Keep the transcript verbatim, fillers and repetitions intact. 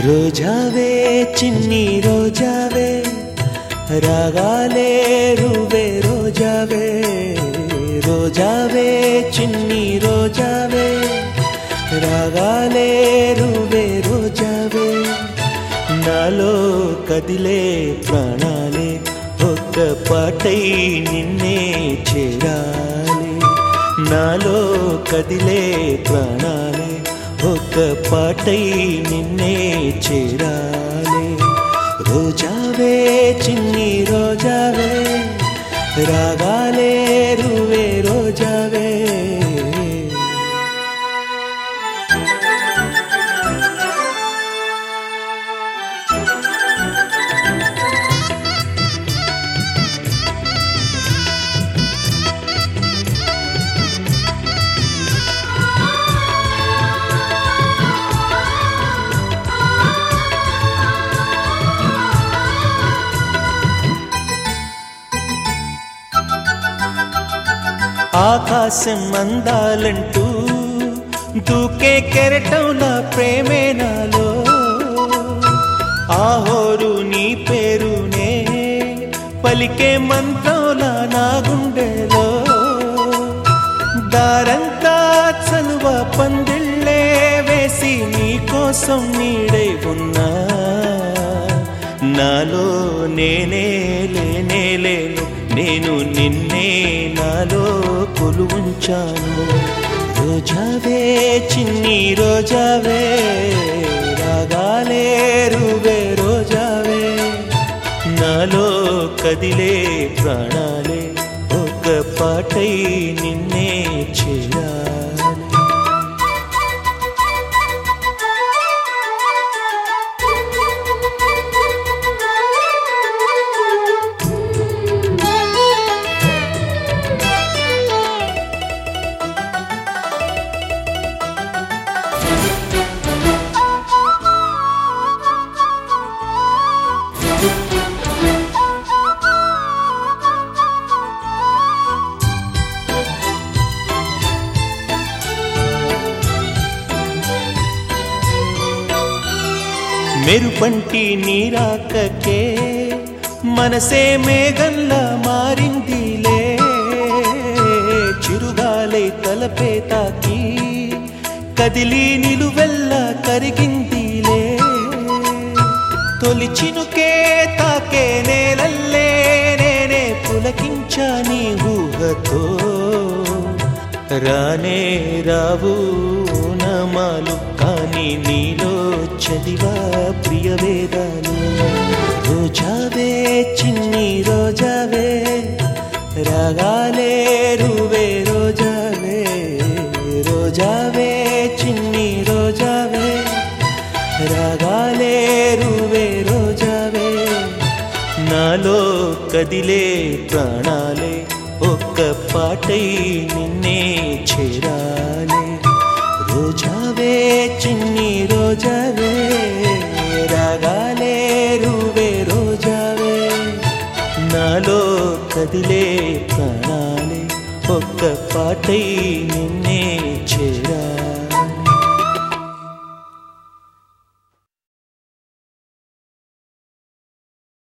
రోజావే చిన్ని రోజావే రాగాలే రువే రోజావే రోజావే చిన్ని రోజావే రాగాలే రువే రోజావే నాలో కదిలే ప్రాణాలే ఒక్క పాటై నిన్నే చేరాలి నాలో కదిలే ప్రాణాలే ఒక్క పాటై నిన్నే చేరాలి రోజావే చిన్ని రోజావే రాగాలే రువే రోజావే ఆకాశం అందాలంటూ దూకే కెరటంలా ప్రేమే నాలో ఆహోరు నీ పేరునే పలికే మంత్రంలా నా గుండెలో దారంతా చలువ పందిళ్ళే వేసి నీ కోసం నీడై ఉన్నా నాలో నేనే లేనే లేను నేను నిన్నే నాలో కొలువుంచాను రోజావే చిన్ని రోజావే రాగాలే రువే రోజావే నాలో కదిలే ప్రాణాలే ఒక పాటై నిన్నే చేరాలి మెరుపంటి నీరాకకే మనసే మేఘంలా మారిందిలే చిరుగాలై తలపే తాకి కదిలి నిలువెల్లా కరిగిందిలే తొలి చినుకే తాకే నేలల్లే నేనే పులకించా నీ ఊహతో రానే రావు నమాలు కానీ నీలో చదివా ప్రియ వేదాలు రోజావే చిన్ని రోజావే రాగాలే రువే రోజావే రోజావే చిన్ని రోజావే రాగాలే రువే రోజావే నాలో కదిలే ప్రాణాలే ఒక్క పాటై నిన్నే చేరాలి రోజావే చిన్ని రోజావే రాగాలే రువే రోజావే నాలో కదిలే ప్రాణాలే ఒక్క పాటై నిన్నే చేరాలి